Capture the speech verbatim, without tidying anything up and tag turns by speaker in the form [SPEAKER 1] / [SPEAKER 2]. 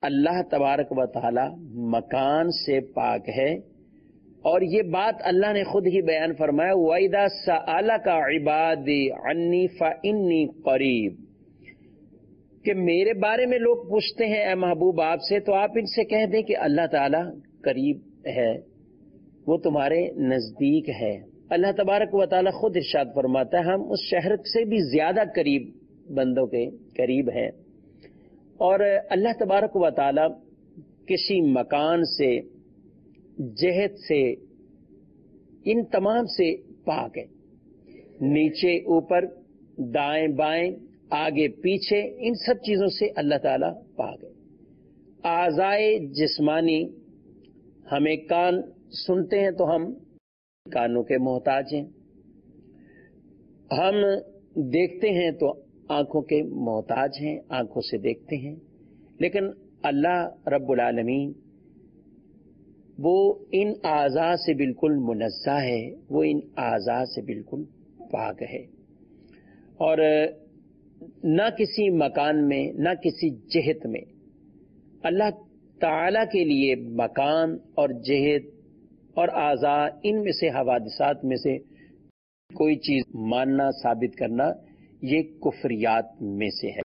[SPEAKER 1] اللہ تبارک و تعالی مکان سے پاک ہے، اور یہ بات اللہ نے خود ہی بیان فرمایا وَإِذَا سَأَلَكَ عِبَادِي عَنِّي فَإِنِّي قَرِيبٌ، کہ میرے بارے میں لوگ پوچھتے ہیں اے محبوب آپ سے، تو آپ ان سے کہہ دیں کہ اللہ تعالی قریب ہے، وہ تمہارے نزدیک ہے۔ اللہ تبارک و تعالی خود ارشاد فرماتا ہے ہم اس شہر سے بھی زیادہ قریب بندوں کے قریب ہیں، اور اللہ تبارک و تعالی کسی مکان سے، جہت سے، ان تمام سے پاک ہے۔ نیچے اوپر، دائیں بائیں، آگے پیچھے، ان سب چیزوں سے اللہ تعالی پاک ہے۔ اعضائے جسمانی، ہمیں کان سنتے ہیں تو ہم کانوں کے محتاج ہیں، ہم دیکھتے ہیں تو آنکھوں کے محتاج ہیں، آنکھوں سے دیکھتے ہیں، لیکن اللہ رب العالمین وہ ان اعضاء سے بالکل منزہ ہے، وہ ان اعضاء سے بالکل پاک ہے، اور نہ کسی مکان میں، نہ کسی جہت میں اللہ تعالی کے لیے مکان اور جہت اور اعضاء، ان میں سے حوادثات میں سے کوئی چیز ماننا، ثابت کرنا، یہ کفریات میں سے ہے۔